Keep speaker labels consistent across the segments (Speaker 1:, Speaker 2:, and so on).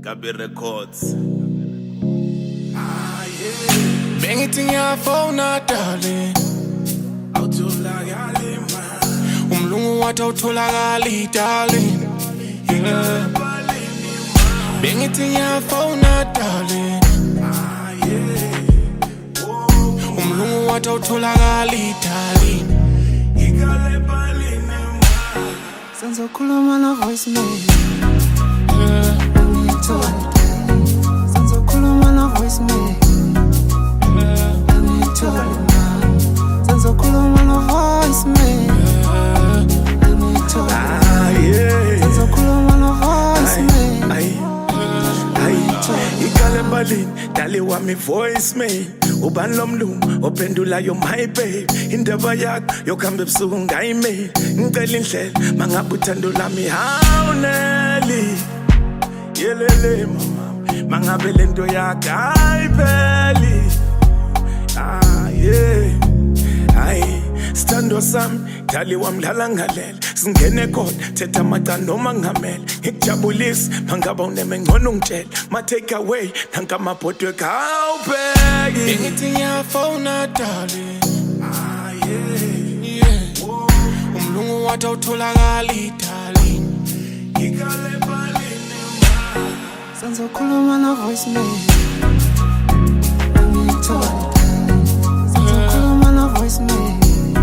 Speaker 1: Gabi Records.
Speaker 2: Bengithi ngiyafona darling,
Speaker 1: Awutholakali man.
Speaker 2: umlungu wathi awutholakali darling, yeah. Bengithi ngiyafona darling, umlungu wathi awutholakali darling.
Speaker 3: Senzokhuluma na voicemail,
Speaker 2: Yeah.
Speaker 3: senzokhuluma na voicemail, senzokhuluma na voicemail, senzokhuluma na voicemail.
Speaker 1: Ikale balini dali wami voicemail ubani lomlungu ophendulayo my babe indaba yakho yokuhamba ebusuku ngayimail ngicela indlela mangabe uthando lami hawuneli yelele mama mangabe lento yakho ayipheli hayi sithando sami dali wamdlala ngalela singene khona thetha amacala noma ngamela ngikujabulisa mangaba uneme ngcono ungitshela ma take away nanka amabhodwe kawubheki
Speaker 2: Bengithi ngiyafona darling, yeah. Umlungu wathi awutholakali darling,
Speaker 3: Senzokhuluma na voicemail, senzokhuluma na voicemail,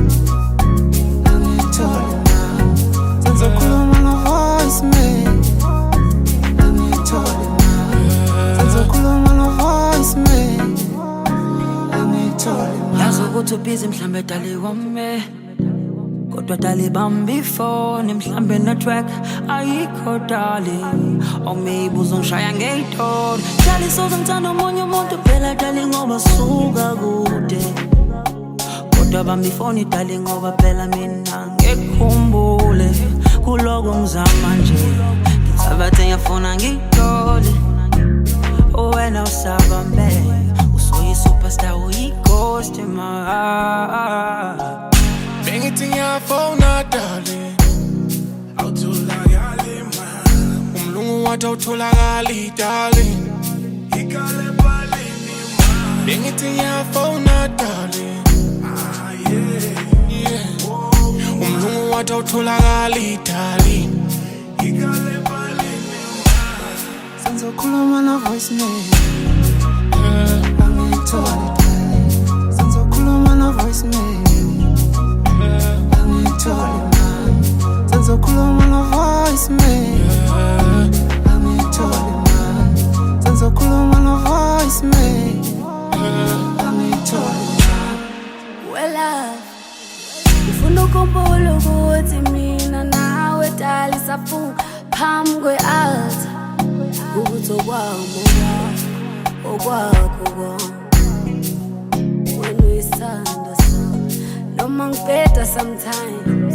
Speaker 3: senzokhuluma na voicemail, senzokhuluma na voicemail.
Speaker 4: Yazi ukuthi ubhizi mhlambe dali wami kodwa dali bambi ifoni mhlambe network ayikho dali or maybe uzongishaya ngey'tori dali soze ngithanda omunye umuntu phela dali ngoba suka kude kodwa bambi ifoni dali ngoba phela mina ngikhumbule kuloko ngizama nje ngisabathe ngiyafuna ngiyithole wena usabambe superstar, we ghost in my heart.
Speaker 2: bengithi ngiyafona darling,
Speaker 1: awutholakali man
Speaker 2: umlungu wathi awutholakali darling, bengithi ngiyafona darling, yeah. Umlungu wathi awutholakali darling,
Speaker 3: Senzokhuluma na voicemail,
Speaker 2: yeah.
Speaker 3: senzokhuluma na voicemail, senzokhuluma na voicemail, senzokhuluma na voicemail.
Speaker 5: Wela ngifuna ukukhumbula ukuthi mina nawe dali safunga phambi kwe-altar ukuthi okwakho kwami wena uyisanda sami noma ngibheda sometimes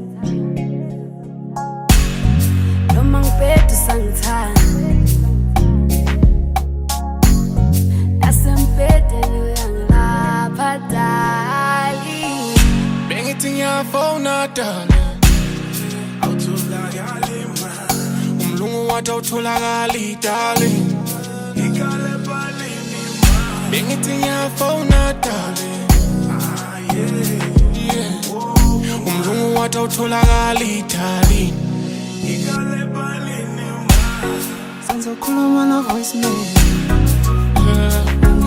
Speaker 5: noma ngibheda usangithanda nasembhedeni uyangilapha dali
Speaker 2: Bengithi ngiyafona darling,
Speaker 1: awutholakali man
Speaker 2: umlungu wathi awutholakali darling, bengithi ngiyafona darling, yeah. Umlungu wathi awutholakali darling,
Speaker 3: Senzokhuluma na voicemail,
Speaker 2: yeah.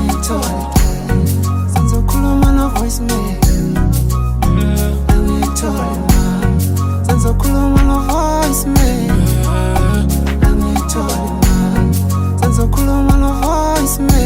Speaker 3: senzokhuluma na voicemail, senzokhuluma na voicemail, senzokhuluma na voicemail.